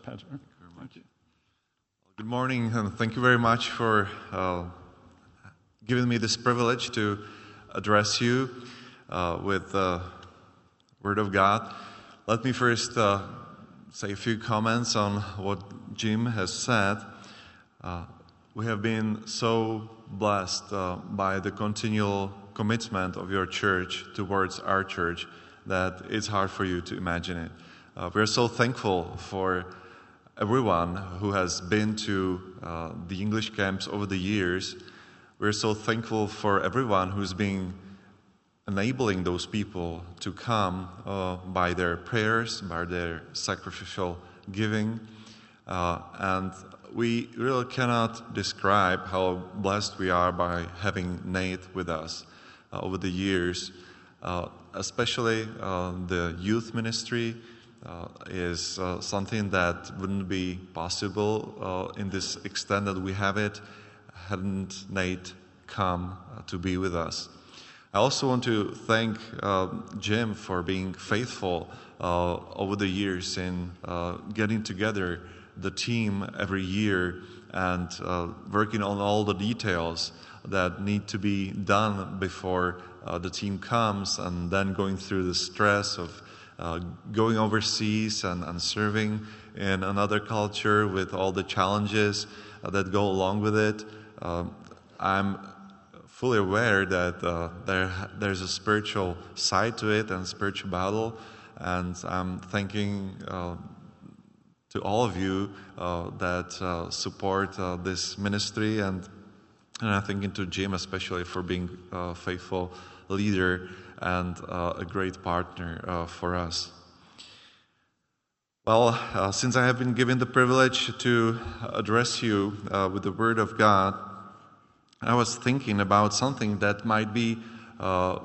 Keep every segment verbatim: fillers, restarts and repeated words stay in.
Thank you very much. Good morning, and thank you very much for uh, giving me this privilege to address you uh, with the Word of God. Let me first uh, say a few comments on what Jim has said. Uh, we have been so blessed uh, by the continual commitment of your church towards our church that it's hard for you to imagine it. Uh, we're so thankful for everyone who has been to uh, the English camps over the years. We're so thankful for everyone who's been enabling those people to come uh, by their prayers, by their sacrificial giving. Uh, and we really cannot describe how blessed we are by having Nate with us uh, over the years, uh, especially uh, the youth ministry. Uh, is uh, something that wouldn't be possible uh, in this extent that we have it hadn't Nate come uh, to be with us. I also want to thank uh, Jim for being faithful uh, over the years in uh, getting together the team every year and uh, working on all the details that need to be done before uh, the team comes, and then going through the stress of Uh, going overseas and, and serving in another culture with all the challenges uh, that go along with it. Um, I'm fully aware that uh, there there's a spiritual side to it and spiritual battle, and I'm thanking uh, to all of you uh, that uh, support uh, this ministry, and, and I'm thanking to Jim especially for being a faithful leader and uh, a great partner uh, for us. Well, uh, since I have been given the privilege to address you uh, with the Word of God, I was thinking about something that might be uh,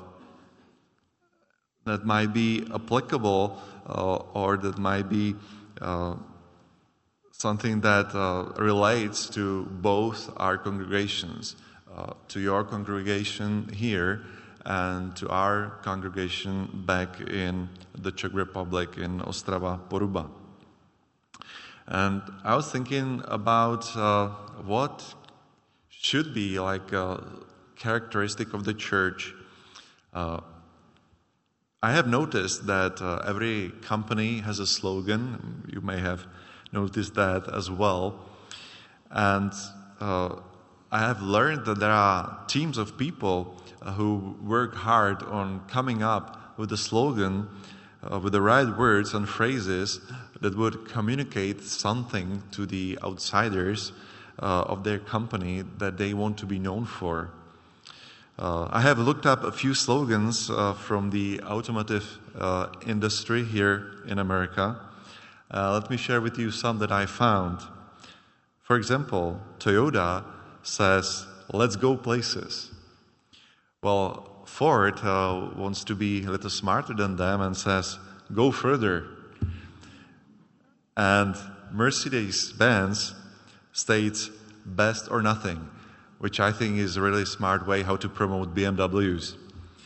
that might be applicable uh, or that might be uh, something that uh, relates to both our congregations, uh, to your congregation here and to our congregation back in the Czech Republic in Ostrava Poruba. And I was thinking about uh, what should be like a characteristic of the church. Uh, I have noticed that uh, every company has a slogan. You may have noticed that as well. And uh, I have learned that there are teams of people who work hard on coming up with a slogan, uh, with the right words and phrases that would communicate something to the outsiders uh, of their company that they want to be known for. Uh, I have looked up a few slogans uh, from the automotive uh, industry here in America. Uh, let me share with you some that I found. For example, Toyota says, "Let's go places." Well, Ford uh, wants to be a little smarter than them and says, "Go further." And Mercedes-Benz states, "Best or nothing," which I think is a really smart way how to promote B M Ws.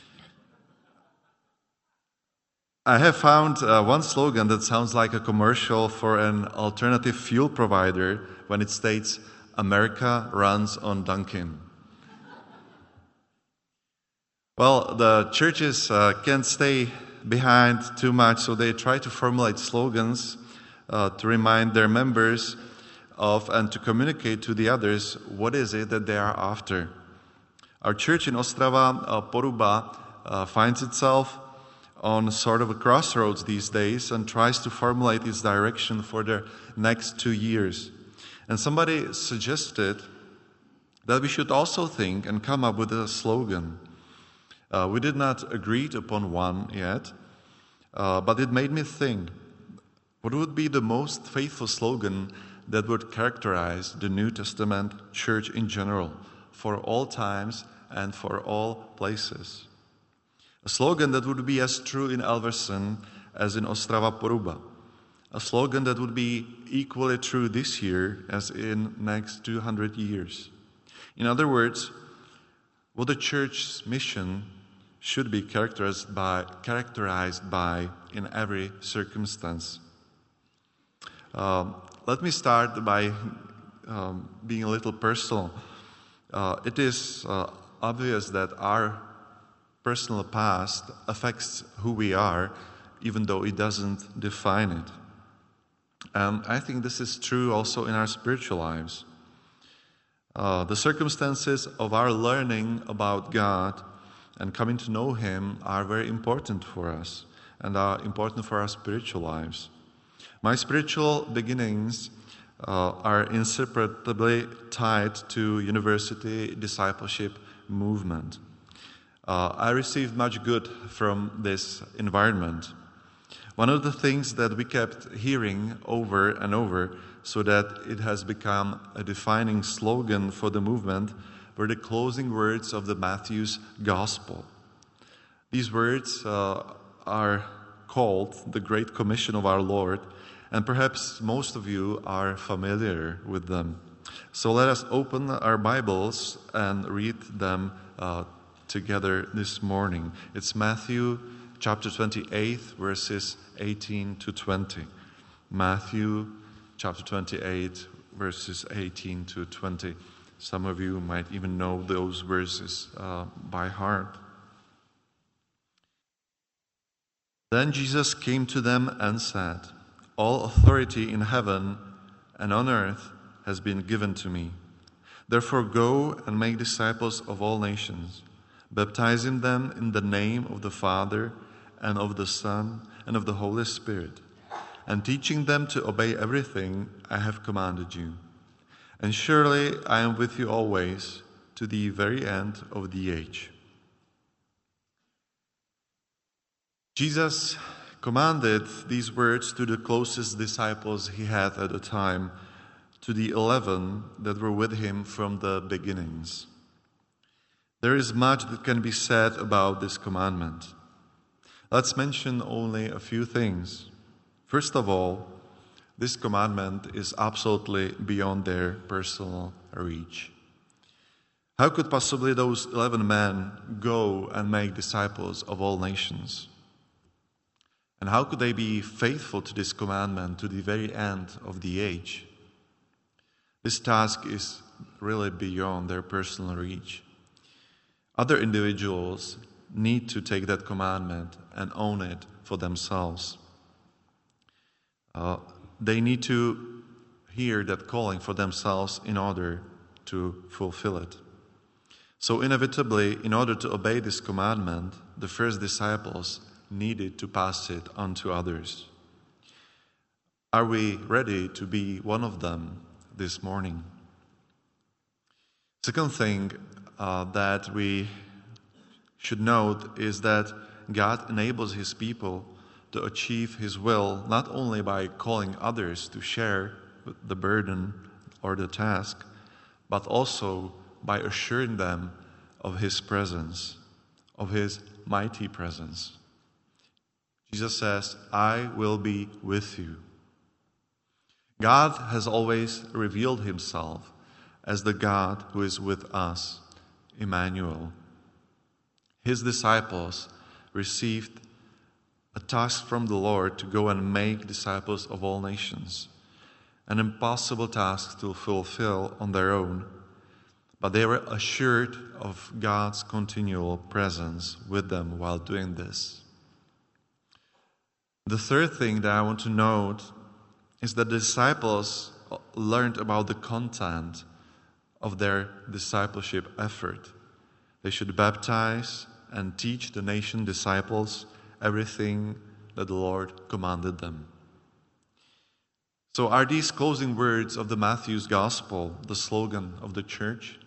I have found uh, one slogan that sounds like a commercial for an alternative fuel provider when it states, "America runs on Dunkin'." Well, the churches uh, can't stay behind too much, so they try to formulate slogans uh, to remind their members of and to communicate to the others what is it that they are after. Our church in Ostrava uh, Poruba uh, finds itself on sort of a crossroads these days and tries to formulate its direction for the next two years. And somebody suggested that we should also think and come up with a slogan. Uh, we did not agree upon one yet, uh, but it made me think, what would be the most faithful slogan that would characterize the New Testament church in general, for all times and for all places? A slogan that would be as true in Elverson as in Ostrava Poruba. A slogan that would be equally true this year as in next two hundred years. In other words, what the church's mission should be characterized by, characterized by in every circumstance. Um, let me start by um, being a little personal. Uh, it is uh, obvious that our personal past affects who we are, even though it doesn't define it. And I think this is true also in our spiritual lives. Uh, the circumstances of our learning about God and coming to know Him are very important for us and are important for our spiritual lives. My spiritual beginnings uh, are inseparably tied to university discipleship movement. Uh, I received much good from this environment. One of the things that we kept hearing over and over, so that it has become a defining slogan for the movement, were the closing words of the Matthew's Gospel. These words uh, are called the Great Commission of our Lord, and perhaps most of you are familiar with them. So let us open our Bibles and read them uh, together this morning. It's Matthew chapter twenty-eight, verses eighteen to twenty. Matthew chapter twenty-eight, verses eighteen to twenty. Some of you might even know those verses uh, by heart. Then Jesus came to them and said, "All authority in heaven and on earth has been given to me. Therefore go and make disciples of all nations, baptizing them in the name of the Father and of the Son and of the Holy Spirit, and teaching them to obey everything I have commanded you. And surely I am with you always, to the very end of the age." Jesus commanded these words to the closest disciples he had at the time, to the eleven that were with him from the beginnings. There is much that can be said about this commandment. Let's mention only a few things. First of all, this commandment is absolutely beyond their personal reach. How could possibly those eleven men go and make disciples of all nations? And how could they be faithful to this commandment to the very end of the age? This task is really beyond their personal reach. Other individuals need to take that commandment and own it for themselves. Uh, they need to hear that calling for themselves in order to fulfill it. So inevitably, in order to obey this commandment, the first disciples needed to pass it on to others. Are we ready to be one of them this morning? Second thing uh, that we should note is that God enables His people to achieve His will not only by calling others to share the burden or the task, but also by assuring them of His presence, of His mighty presence. Jesus says, "I will be with you." God has always revealed Himself as the God who is with us, Emmanuel. His disciples received a task from the Lord to go and make disciples of all nations, an impossible task to fulfill on their own, but they were assured of God's continual presence with them while doing this. The third thing that I want to note is that the disciples learned about the content of their discipleship effort. They should baptize and teach the nation disciples everything that the Lord commanded them. So are these closing words of the Matthew's Gospel the slogan of the church?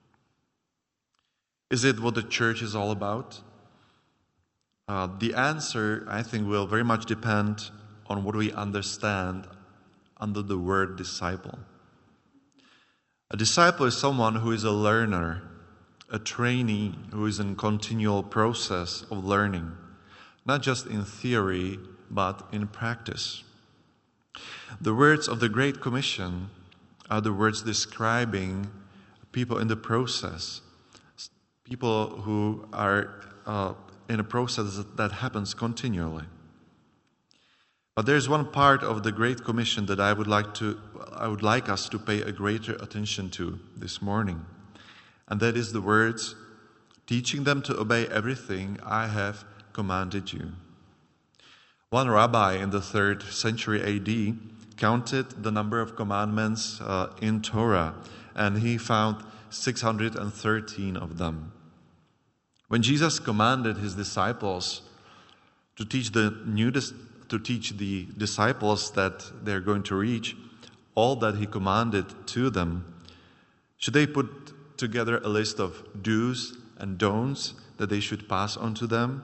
Is it what the church is all about? Uh, the answer, I think, will very much depend on what we understand under the word disciple. A disciple is someone who is a learner, a trainee who is in continual process of learning, not just in theory, but in practice. The words of the Great Commission are the words describing people in the process, people who are uh, in a process that happens continually. But there's one part of the Great Commission that I would like to, I would like us to pay a greater attention to this morning. And that is the words, teaching them to obey everything I have commanded you. One rabbi in the third century A D counted the number of commandments uh, in Torah, and he found six hundred thirteen of them. When Jesus commanded his disciples to teach the new to teach the disciples that they're going to reach all that he commanded to them, should they put together a list of do's and don'ts that they should pass on to them,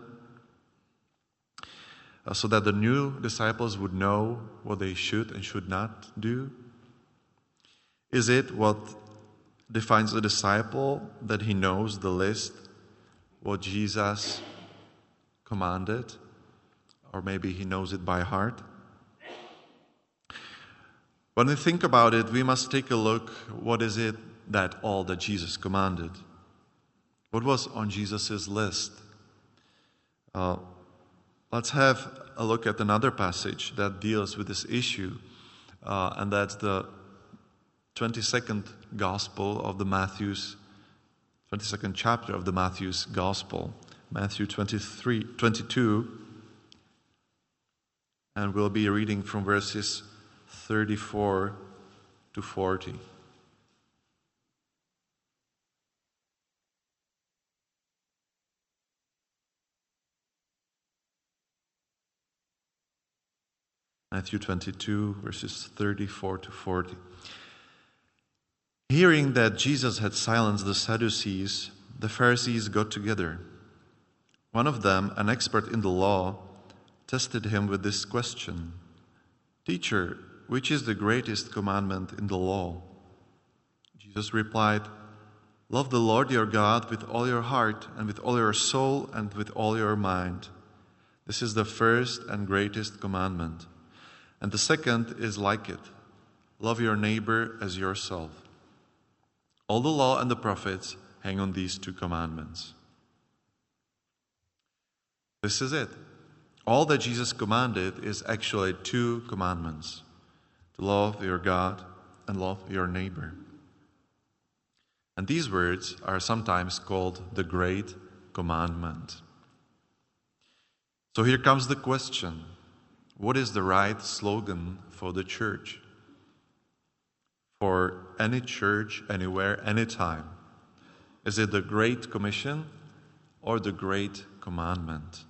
uh, so that the new disciples would know what they should and should not do? Is it what defines a disciple that he knows the list, what Jesus commanded? Or maybe he knows it by heart? When we think about it, we must take a look, what is it that all that Jesus commanded? What was on Jesus' list? Uh, let's have a look at another passage that deals with this issue, uh, and that's the twenty-second Gospel of the Matthew's, twenty-second chapter of the Matthew's Gospel, Matthew twenty-three, twenty-two, and we'll be reading from verses thirty-four to forty. Matthew twenty-two, verses thirty-four to forty. Hearing that Jesus had silenced the Sadducees, the Pharisees got together. One of them, an expert in the law, tested him with this question: "Teacher, which is the greatest commandment in the law?" Jesus replied, "Love the Lord your God with all your heart and with all your soul and with all your mind. This is the first and greatest commandment. And the second is like it: love your neighbor as yourself. All the law and the prophets hang on these two commandments." This is it. All that Jesus commanded is actually two commandments: to love your God and love your neighbor. And these words are sometimes called the Great Commandment. So here comes the question: what is the right slogan for the church? For any church, anywhere, anytime. Is it the Great Commission or the Great Commandment?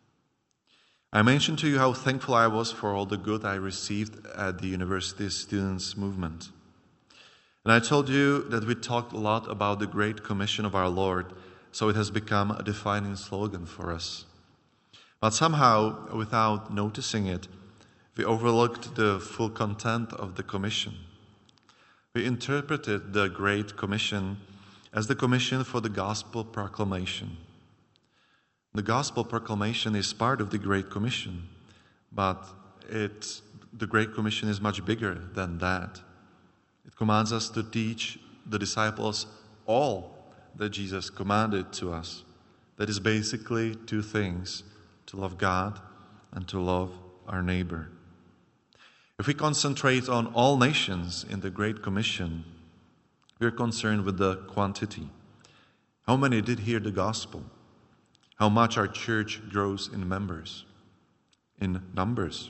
I mentioned to you how thankful I was for all the good I received at the University Students Movement. And I told you that we talked a lot about the Great Commission of our Lord, so it has become a defining slogan for us. But somehow, without noticing it, we overlooked the full content of the commission. We interpreted the Great Commission as the commission for the gospel proclamation. The gospel proclamation is part of the Great Commission, but it's, the Great Commission is much bigger than that. It commands us to teach the disciples all that Jesus commanded to us. That is basically two things: to love God and to love our neighbor. If we concentrate on all nations in the Great Commission, we're concerned with the quantity. How many did hear the gospel? How much our church grows in members, in numbers.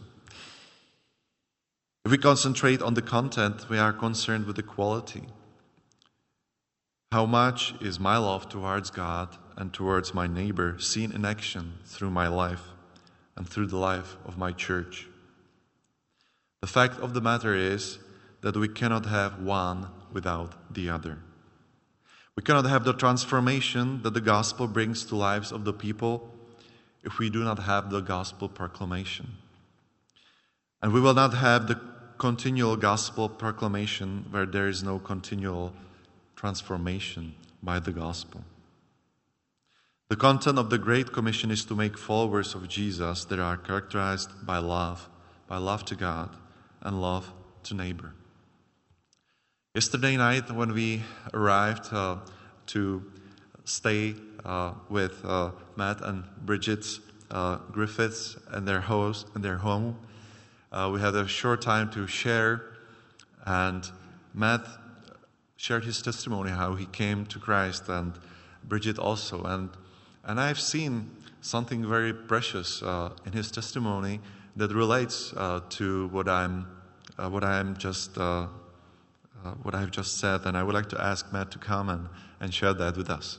If we concentrate on the content, we are concerned with the quality. How much is my love towards God and towards my neighbor seen in action through my life and through the life of my church? The fact of the matter is that we cannot have one without the other. We cannot have the transformation that the gospel brings to lives of the people if we do not have the gospel proclamation. And we will not have the continual gospel proclamation where there is no continual transformation by the gospel. The content of the Great Commission is to make followers of Jesus that are characterized by love, by love to God and love to neighbor. Yesterday night, when we arrived uh, to stay uh, with uh, Matt and Bridget uh, Griffiths and their host and their home, uh, we had a short time to share, and Matt shared his testimony, how he came to Christ, and Bridget also. And and I've seen something very precious uh, in his testimony that relates uh, to what I'm uh, what I'm just uh, uh, what I've just said. And I would like to ask Matt to come and, and share that with us.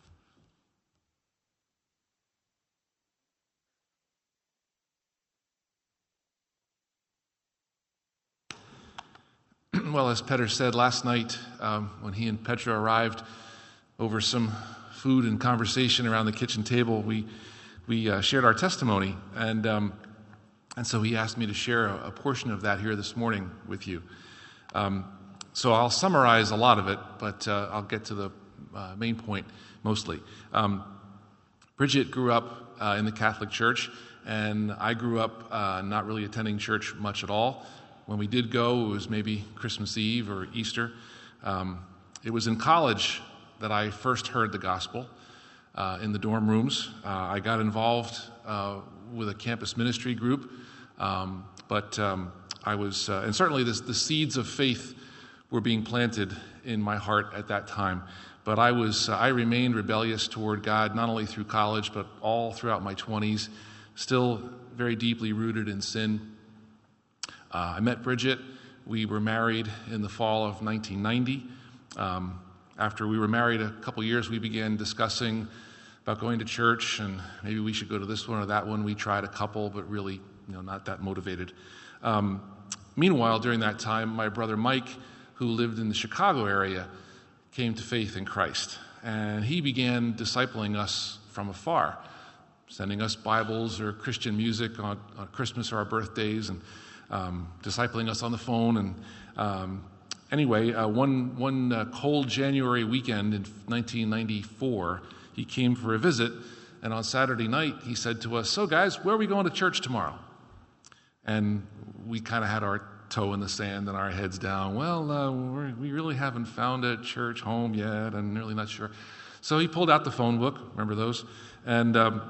Well, as Petter said last night, um, when he and Petra arrived over some food and conversation around the kitchen table, we we uh, shared our testimony, and um, and so he asked me to share a, a portion of that here this morning with you. Um, so I'll summarize a lot of it, but uh, I'll get to the uh, main point mostly. Um, Bridget grew up uh, in the Catholic Church, and I grew up uh, not really attending church much at all. When we did go, it was maybe Christmas Eve or Easter. Um, it was in college that I first heard the gospel uh, in the dorm rooms. Uh, I got involved uh, with a campus ministry group, um, but um, I was, uh, and certainly this, the seeds of faith were being planted in my heart at that time. But I was, uh, I remained rebellious toward God, not only through college, but all throughout my twenties, still very deeply rooted in sin. Uh, I met Bridget. We were married in the fall of nineteen ninety. Um, after we were married a couple years, we began discussing about going to church, and maybe we should go to this one or that one. We tried a couple, but really, you know, not that motivated. Um, meanwhile, during that time, my brother Mike, who lived in the Chicago area, came to faith in Christ, and he began discipling us from afar, sending us Bibles or Christian music on, on Christmas or our birthdays, and Um, discipling us on the phone. And um, anyway, uh, one, one uh, cold January weekend in nineteen ninety-four, he came for a visit, and on Saturday night he said to us, "So guys, where are we going to church tomorrow?" And we kind of had our toe in the sand and our heads down. Well, uh, we're, we really haven't found a church home yet, and really not sure. So he pulled out the phone book, remember those, and um,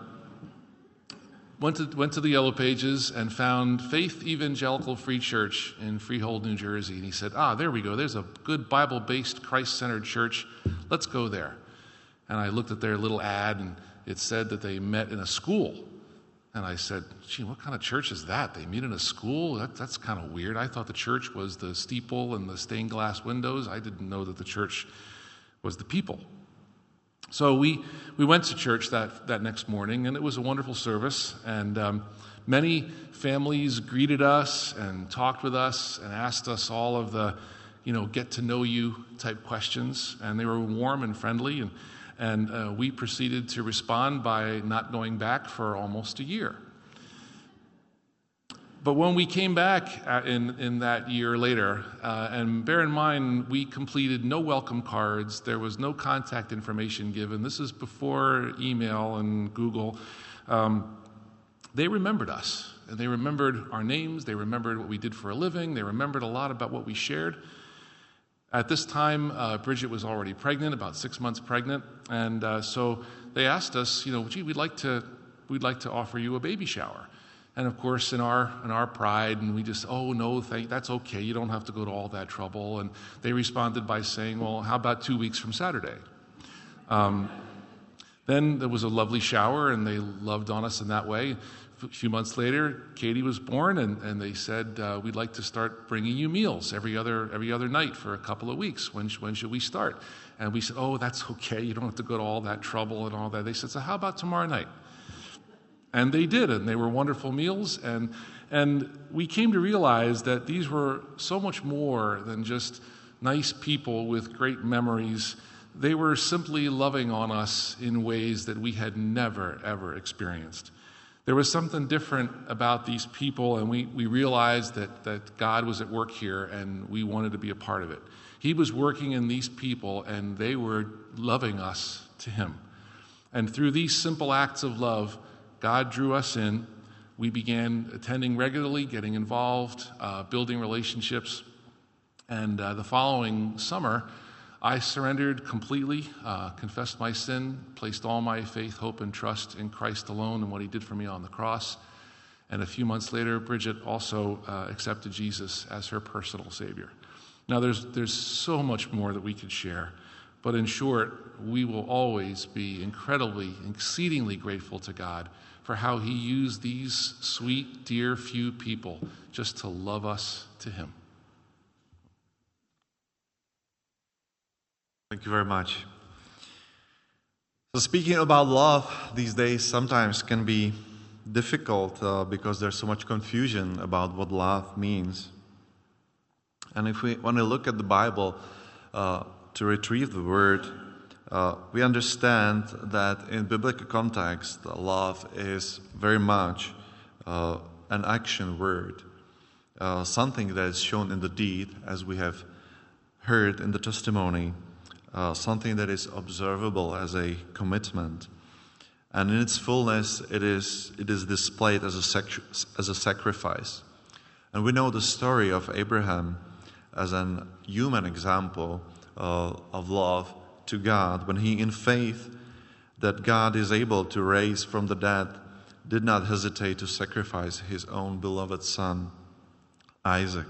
Went to, went to the Yellow Pages and found Faith Evangelical Free Church in Freehold, New Jersey. And he said, ah, there we go. There's a good Bible-based, Christ-centered church. Let's go there. And I looked at their little ad, and it said that they met in a school. And I said, gee, what kind of church is that? They meet in a school? That, that's kind of weird. I thought the church was the steeple and the stained glass windows. I didn't know that the church was the people. So we, we went to church that, that next morning, and it was a wonderful service. And um, many families greeted us and talked with us and asked us all of the, you know, get-to-know-you type questions. And they were warm and friendly. And, and uh, we proceeded to respond by not going back for almost a year. But when we came back in, in that year later, uh, and bear in mind, we completed no welcome cards. There was no contact information given. This is before email and Google. Um, they remembered us, and they remembered our names. They remembered what we did for a living. They remembered a lot about what we shared. At this time, uh, Bridget was already pregnant, about six months pregnant, and uh, so they asked us, you know, gee, we'd like to, we'd like to offer you a baby shower. And of course, in our in our pride, and we just, oh, no, thank, that's okay. You don't have to go to all that trouble. And they responded by saying, well, how about two weeks from Saturday? Um, then there was a lovely shower, and they loved on us in that way. A few months later, Katie was born, and, and they said, uh, we'd like to start bringing you meals every other every other night for a couple of weeks. When, when should we start? And we said, oh, that's okay. You don't have to go to all that trouble and all that. They said, so how about tomorrow night? And they did, and they were wonderful meals, and and we came to realize that these were so much more than just nice people with great memories. They were simply loving on us in ways that we had never, ever experienced. There was something different about these people, and we, we realized that, that God was at work here, and we wanted to be a part of it. He was working in these people, and they were loving us to Him. And through these simple acts of love, God drew us in. We began attending regularly, getting involved, uh, building relationships. And uh, the following summer, I surrendered completely, uh, confessed my sin, placed all my faith, hope, and trust in Christ alone and what He did for me on the cross. And a few months later, Bridget also uh, accepted Jesus as her personal Savior. Now, there's, there's so much more that we could share. But in short, we will always be incredibly, exceedingly grateful to God for how he used these sweet, dear few people just to love us to him. Thank you very much. So speaking about love these days sometimes can be difficult uh, because there's so much confusion about what love means. And if we want to look at the Bible uh, to retrieve the word, uh, we understand that in biblical context, love is very much uh, an action word, uh, something that is shown in the deed, as we have heard in the testimony, uh, something that is observable as a commitment. And in its fullness, it is it is displayed as a sac- as a sacrifice. And we know the story of Abraham as an human example uh, of love to God, when he, in faith that God is able to raise from the dead, did not hesitate to sacrifice his own beloved son, Isaac.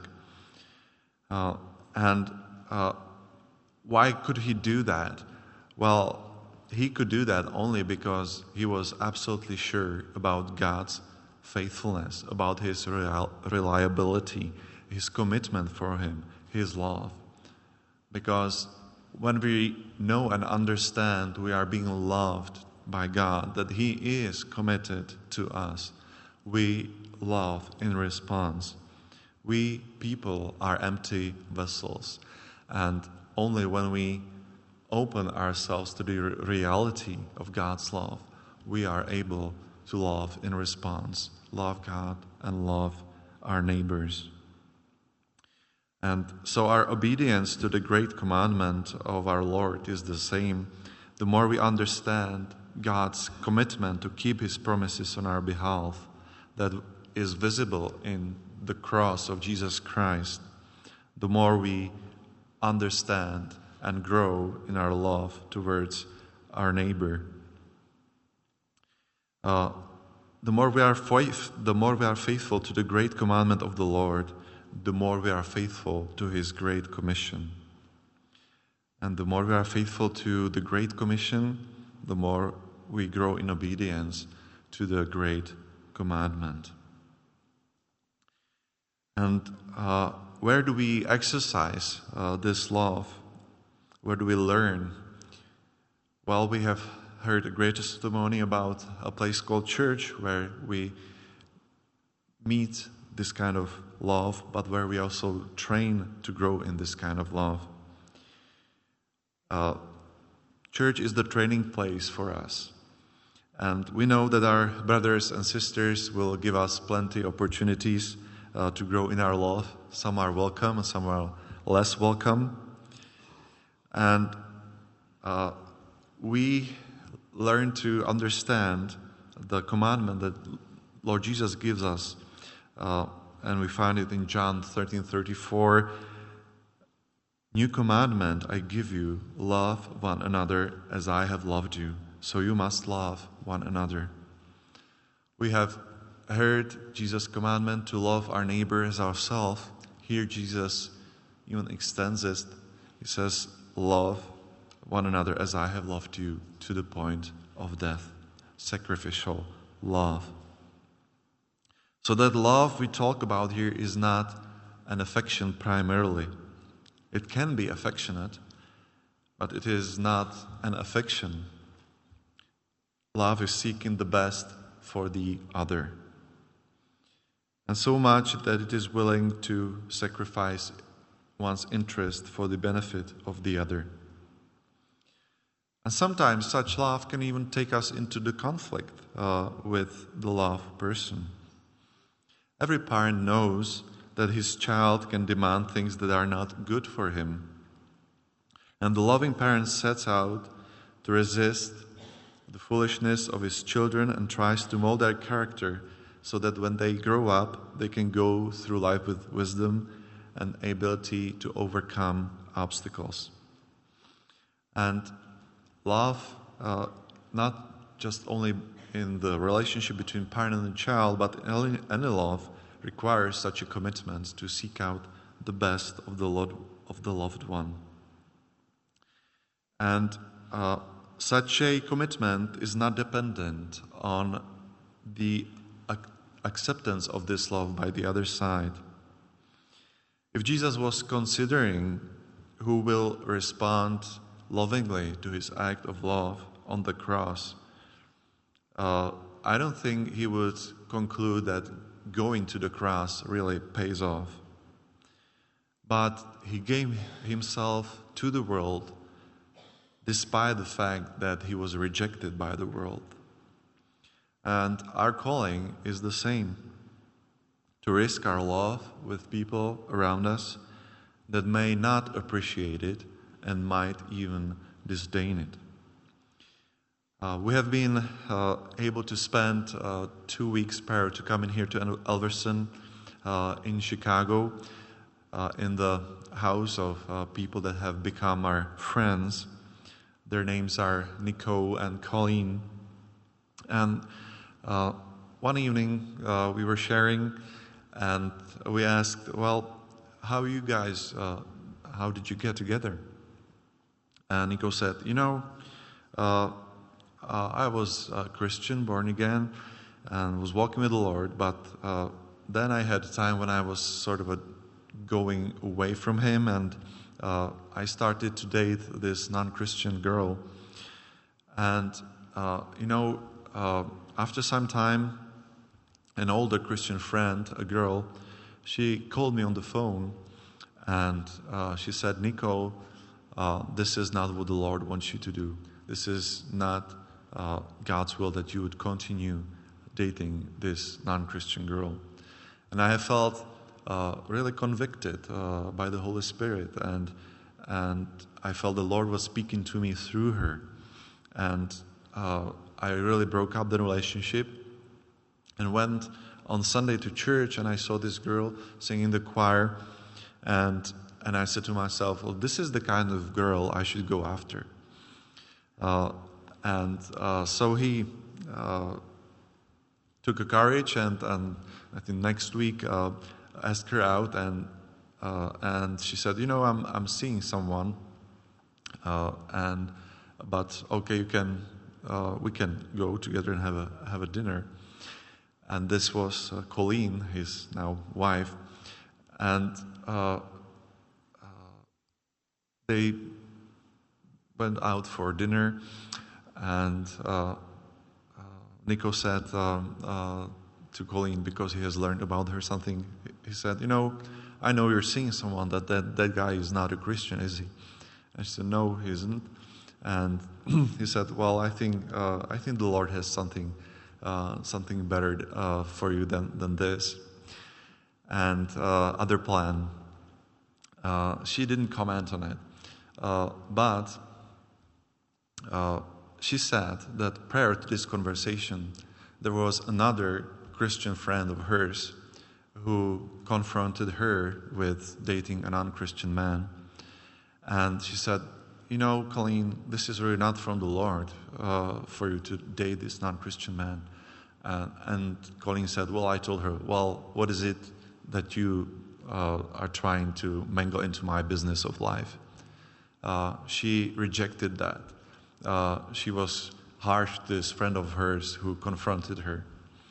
Uh, and uh, why could he do that? Well, he could do that only because he was absolutely sure about God's faithfulness, about his real, reliability, his commitment for him, his love. Because when we know and understand we are being loved by God, that he is committed to us, we love in response. We people are empty vessels, and only when we open ourselves to the reality of God's love, we are able to love in response, love God and love our neighbors. And so our obedience to the great commandment of our Lord is the same. The more we understand God's commitment to keep his promises on our behalf, that is visible in the cross of Jesus Christ, the more we understand and grow in our love towards our neighbor. Uh, the more we are faith, the more we are faithful to the great commandment of the Lord, the more we are faithful to his great commission. And the more we are faithful to the great commission, the more we grow in obedience to the great commandment. And uh, where do we exercise uh, this love? Where do we learn? Well, we have heard a great testimony about a place called church, where we meet this kind of love, but where we also train to grow in this kind of love. Uh, church is the training place for us. And we know that our brothers and sisters will give us plenty of opportunities uh, to grow in our love. Some are welcome and some are less welcome. And uh, we learn to understand the commandment that Lord Jesus gives us. Uh, and we find it in John thirteen thirty-four. New commandment I give you, love one another as I have loved you. So you must love one another. We have heard Jesus' commandment to love our neighbor as ourselves. Here Jesus even extends it. He says, love one another as I have loved you, to the point of death. Sacrificial love. So that love we talk about here is not an affection primarily. It can be affectionate, but it is not an affection. Love is seeking the best for the other. And so much that it is willing to sacrifice one's interest for the benefit of the other. And sometimes such love can even take us into the conflict uh, with the loved person. Every parent knows that his child can demand things that are not good for him. And the loving parent sets out to resist the foolishness of his children and tries to mold their character so that when they grow up, they can go through life with wisdom and ability to overcome obstacles. And love uh, not just only in the relationship between parent and child, but any, any love requires such a commitment to seek out the best of the, Lord, of the loved one. And uh, such a commitment is not dependent on the ac- acceptance of this love by the other side. If Jesus was considering who will respond lovingly to his act of love on the cross, uh, I don't think he would conclude that going to the cross really pays off. But he gave himself to the world despite the fact that he was rejected by the world. And our calling is the same, to risk our love with people around us that may not appreciate it and might even disdain it. Uh, we have been uh, able to spend uh, two weeks prior to coming here to Elverson uh, in Chicago uh, in the house of uh, people that have become our friends. Their names are Nico and Colleen. And uh, one evening uh, we were sharing and we asked, well, how are you guys, uh, how did you get together? And Nico said, you know, uh, uh, I was a Christian, born again, and was walking with the Lord, but uh, then I had a time when I was sort of a going away from him, and uh, I started to date this non-Christian girl. And, uh, you know, uh, after some time, an older Christian friend, a girl, she called me on the phone, and uh, she said, Nico, uh, this is not what the Lord wants you to do. This is not uh, God's will that you would continue dating this non-Christian girl. And I have felt uh, really convicted uh, by the Holy Spirit, and and I felt the Lord was speaking to me through her. And uh, I really broke up the relationship and went on Sunday to church, and I saw this girl singing the choir, and and I said to myself, well, this is the kind of girl I should go after. Uh, and uh, so he uh, took a courage, and, and I think next week uh, asked her out, and uh, and she said, you know, I'm I'm seeing someone, uh, and but okay, you can uh, we can go together and have a have a dinner. And this was uh, Colleen, his now wife, and uh, uh, they went out for dinner, and uh, uh, Nico said um, uh, to Colleen, because he has learned about her something, he said, you know, I know you're seeing someone, that that, that guy is not a Christian, is he? And she said, no, he isn't. And he said, well, I think uh, I think the Lord has something Uh, something better uh, for you than, than this. And uh, other plan. Uh, she didn't comment on it. Uh, but uh, she said that prior to this conversation, there was another Christian friend of hers who confronted her with dating a non-Christian man. And she said, you know, Colleen, this is really not from the Lord uh, for you to date this non-Christian man. Uh, and Colleen said, well, I told her, well, what is it that you uh, are trying to mingle into my business of life? Uh, she rejected that. Uh, she was harsh to this friend of hers who confronted her.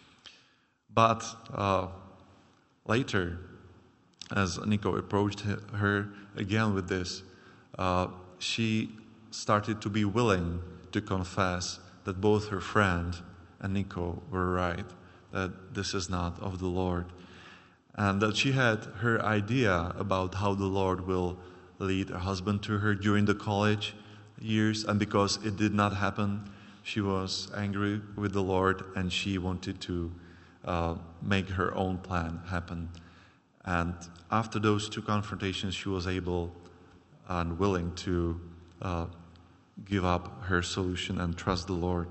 But uh, later, as Nico approached her again with this, uh, she started to be willing to confess that both her friend and Nico were right, that this is not of the Lord, and that she had her idea about how the Lord will lead her husband to her during the college years, and because it did not happen, she was angry with the Lord, and she wanted to uh, make her own plan happen. And after those two confrontations, she was able and willing to uh, give up her solution and trust the Lord.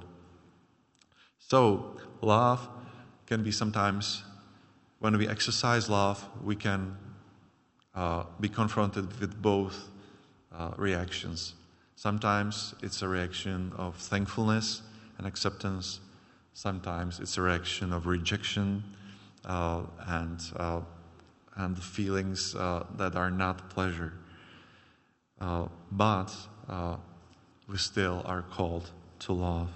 So, love can be sometimes, when we exercise love, we can uh, be confronted with both uh, reactions. Sometimes it's a reaction of thankfulness and acceptance. Sometimes it's a reaction of rejection uh, and uh, and feelings uh, that are not pleasure. Uh, but uh, we still are called to love.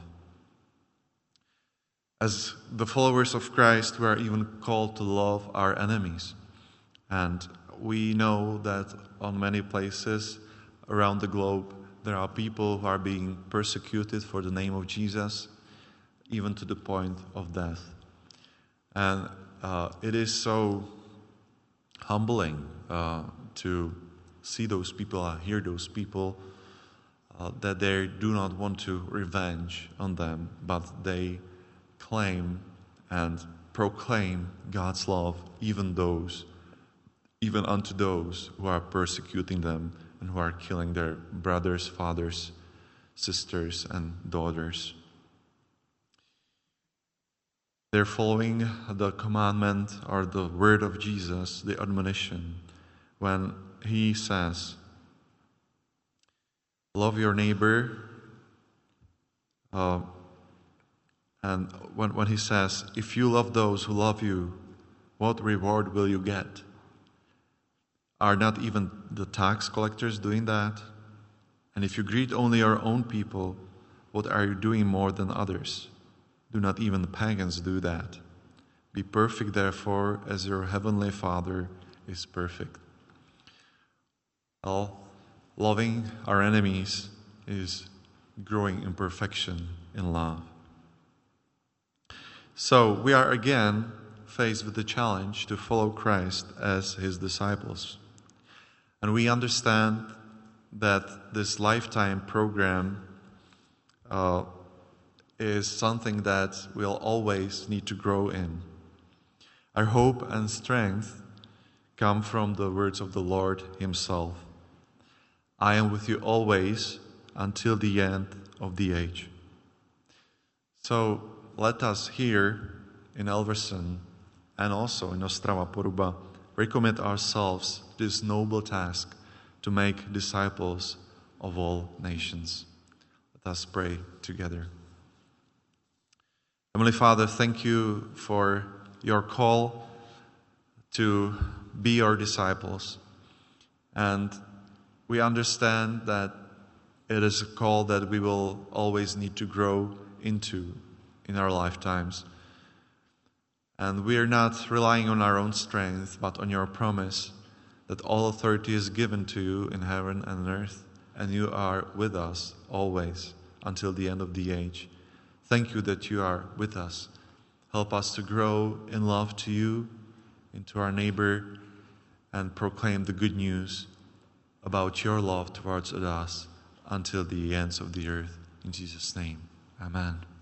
As the followers of Christ, we are even called to love our enemies. And we know that on many places around the globe, there are people who are being persecuted for the name of Jesus, even to the point of death. And uh, it is so humbling uh, to see those people, uh, hear those people, uh, that they do not want to revenge on them, but they claim and proclaim God's love, even those, even unto those who are persecuting them and who are killing their brothers, fathers, sisters, and daughters. They're following the commandment or the word of Jesus, the admonition, when he says, love your neighbor. Uh, and when, when he says, if you love those who love you, what reward will you get? Are not even the tax collectors doing that? And if you greet only your own people, what are you doing more than others? Do not even the pagans do that? Be perfect, therefore, as your heavenly Father is perfect. Well, loving our enemies is growing in perfection in love. So we are again faced with the challenge to follow Christ as his disciples. And we understand that this lifetime program uh, is something that we'll always need to grow in. Our hope and strength come from the words of the Lord himself. I am with you always until the end of the age. So let us here in Elverson and also in Ostrava Poruba recommit ourselves to this noble task to make disciples of all nations. Let us pray together. Heavenly Father, thank you for your call to be our disciples. And we understand that it is a call that we will always need to grow into in our lifetimes. And we are not relying on our own strength, but on your promise that all authority is given to you in heaven and on earth, and you are with us always until the end of the age. Thank you that you are with us. Help us to grow in love to you, into our neighbor, and proclaim the good news about your love towards us until the ends of the earth. In Jesus' name, amen.